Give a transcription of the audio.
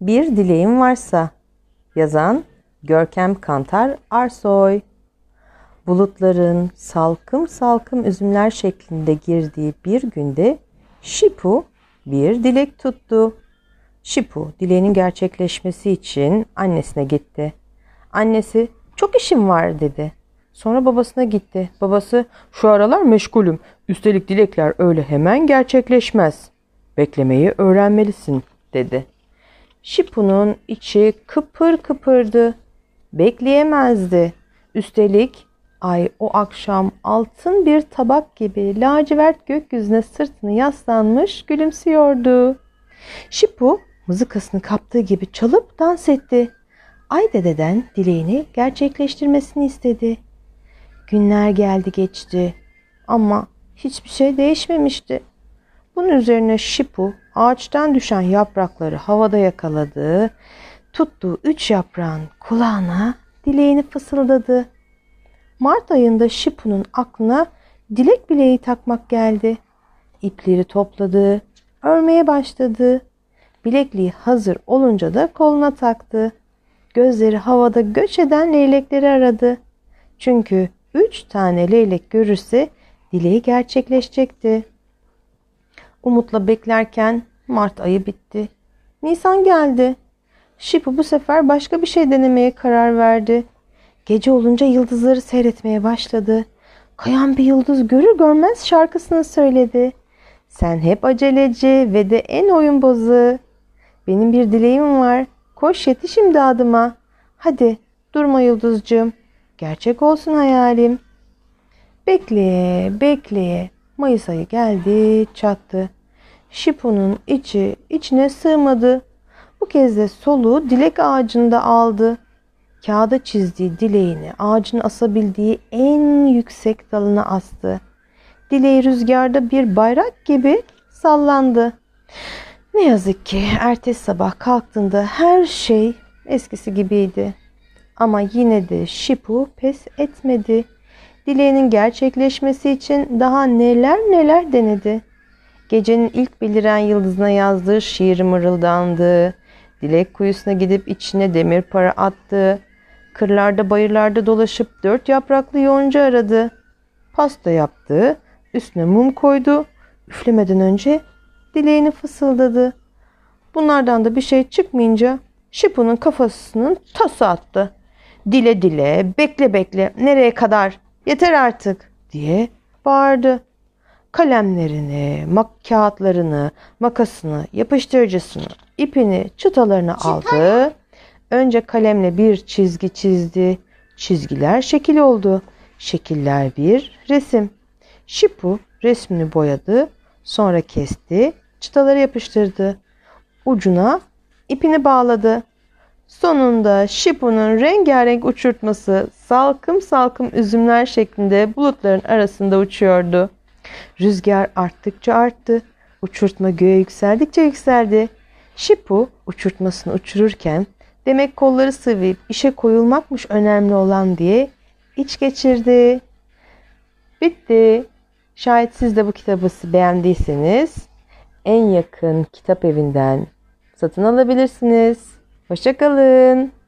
Bir dileğim varsa. Yazan Görkem Kantar Arsoy. Bulutların salkım salkım üzümler şeklinde girdiği bir günde Şipu bir dilek tuttu. Şipu dileğinin gerçekleşmesi için annesine gitti. Annesi çok işim var dedi. Sonra babasına gitti. Babası şu aralar meşgulüm. Üstelik dilekler öyle hemen gerçekleşmez. Beklemeyi öğrenmelisin dedi. Şipu'nun içi kıpır kıpırdı. Bekleyemezdi. Üstelik ay o akşam altın bir tabak gibi lacivert gökyüzüne sırtını yaslanmış gülümsüyordu. Şipu mızıkasını kaptığı gibi çalıp dans etti. Ay dededen dileğini gerçekleştirmesini istedi. Günler geldi geçti ama hiçbir şey değişmemişti. Bunun üzerine Şipu ağaçtan düşen yaprakları havada yakaladı. Tuttuğu 3 yaprağın kulağına dileğini fısıldadı. Mart ayında Şipu'nun aklına dilek bileği takmak geldi. İpleri topladı, örmeye başladı. Bilekliği hazır olunca da koluna taktı. Gözleri havada göç eden leylekleri aradı. Çünkü 3 tane leylek görürse dileği gerçekleşecekti. Umutla beklerken Mart ayı bitti. Nisan geldi. Şipu bu sefer başka bir şey denemeye karar verdi. Gece olunca yıldızları seyretmeye başladı. Kayan bir yıldız görür görmez şarkısını söyledi. Sen hep aceleci ve de en oyunbozu. Benim bir dileğim var. Koş yetiş imdadıma. Hadi durma yıldızcığım. Gerçek olsun hayalim. Bekleye bekleye Mayıs ayı geldi çattı. Şipu'nun içine sığmadı. Bu kez de soluğu dilek ağacında aldı. Kağıda çizdiği dileğini ağacın asabildiği en yüksek dalına astı. Dileği rüzgarda bir bayrak gibi sallandı. Ne yazık ki ertesi sabah kalktığında her şey eskisi gibiydi. Ama yine de Şipu pes etmedi. Dileğinin gerçekleşmesi için daha neler neler denedi. Gecenin ilk beliren yıldızına yazdığı şiir mırıldandı. Dilek kuyusuna gidip içine demir para attı. Kırlarda bayırlarda dolaşıp 4 yapraklı yonca aradı. Pasta yaptı, üstüne mum koydu. Üflemeden önce dileğini fısıldadı. Bunlardan da bir şey çıkmayınca Şipu'nun kafasının tası attı. Dile dile, bekle bekle, nereye kadar, yeter artık diye bağırdı. Kalemlerini, kağıtlarını, makasını, yapıştırıcısını, ipini, çıtalarını aldı. Önce kalemle bir çizgi çizdi. Çizgiler şekil oldu. Şekiller bir resim. Şipu resmini boyadı. Sonra kesti. Çıtaları yapıştırdı. Ucuna ipini bağladı. Sonunda Şipu'nun rengarenk uçurtması salkım salkım üzümler şeklinde bulutların arasında uçuyordu. Rüzgar arttıkça arttı. Uçurtma göğe yükseldikçe yükseldi. Şipu uçurtmasını uçururken demek kolları sıvayıp işe koyulmakmış önemli olan diye iç geçirdi. Bitti. Şayet siz de bu kitabı beğendiyseniz en yakın kitap evinden satın alabilirsiniz. Hoşça kalın.